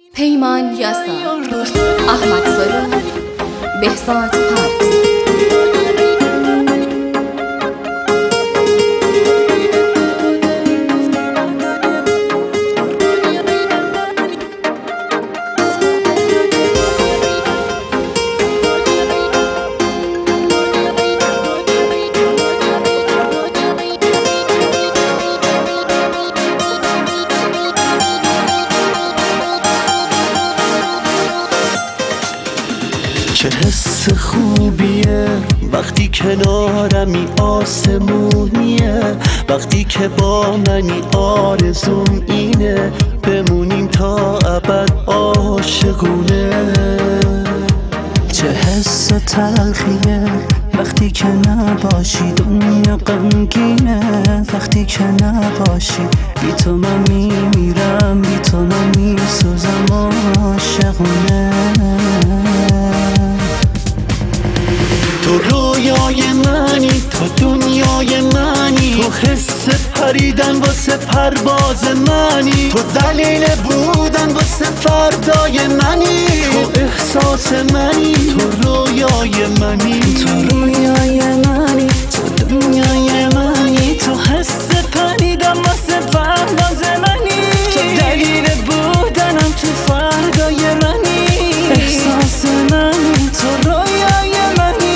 پیمان یاسا، احمد سرور، بهزاد پارس. چه حس خوبیه وقتی کنارمی، آسمونیه وقتی که با منی، آرزوم اینه بمونیم تا ابد عاشقونه. چه حس تلخیه وقتی که نباشی، دنیا غمگینه وقتی که نباشی. بی تو من میمیرم، بی تو من میسوزم، عاشقونه. تو رویای منی، تو دنیای منی، تو حس پریدن واسه پرواز منی، تو دلیل بودن واسه فردای منی، تو احساس منی، تو رویای منی، تو رویای منی، تو دنیای منی، تو حس پریدن واسه پرواز منی، تو دلیل بودنم تو فردای منی، احساس منی، تو رویای منی.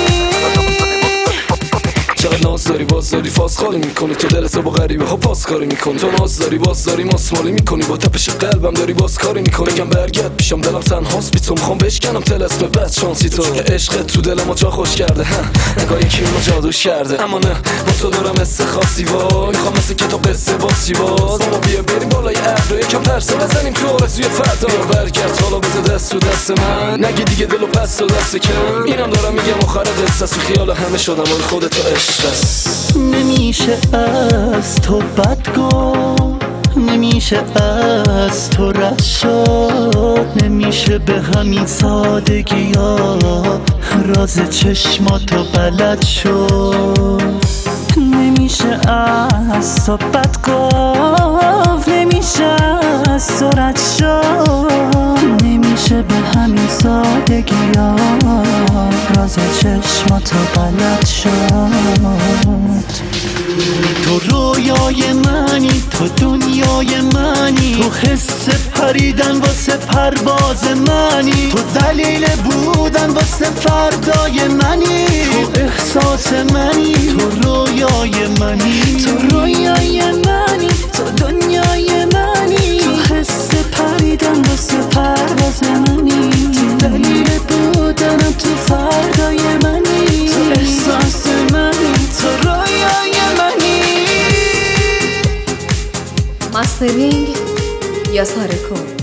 چقدر ناز داری باز داری فاز خالی میکنی، تو دلت با غریبه ها پاس کاری میکنی، تو ناز داری باز داری ماسمالی میکنی، با تپش قلبم داری باز کاری میکنی. بگم برگرد پیشم دلم تنهاست، بی تو میخوام بشکنم طلسم بد شانسی تو، که عشقت تو دلمو جا خوش کرده، نگاه یکی اونو جادوش کرده. اما نه با تو دارم حس خاصی، وای میخوام مثل که تو قصه باسی باز. اما بیا بریم بالای ابر یکم پرسه بزنیم تو آرزوی فردا. بیا برگرد حالا بذار دست تو دست من، نگی دیگه دلو پس تو دست کم. اینم دارم میگم آخر قصه است، تو خیال همه شدم ولی خودت تو عشق است. نمیشه از تو بد گفت، نمیشه از تو رد شد، نمیشه به همین سادگی ها راز چشماتو بلد شد. نمیشه از تو بد گفت، نمیشه از تو رد شد، نمیشه به همین سادگی ها راز چشماتو بلد شد. تو رویای منی، تو دنیای منی، تو حس پریدن واسه پرواز منی، تو دلیل بودن واسه فردای منی، تو احساس منی، تو رویای منی، تو رویای منی، تو دنیای منی، تو حس پریدن واسه پرواز منی، تو دلیل بودنم تو فردای منی، تو احساس منی، تو رویای منی. مسترینگ یاسا رکورد.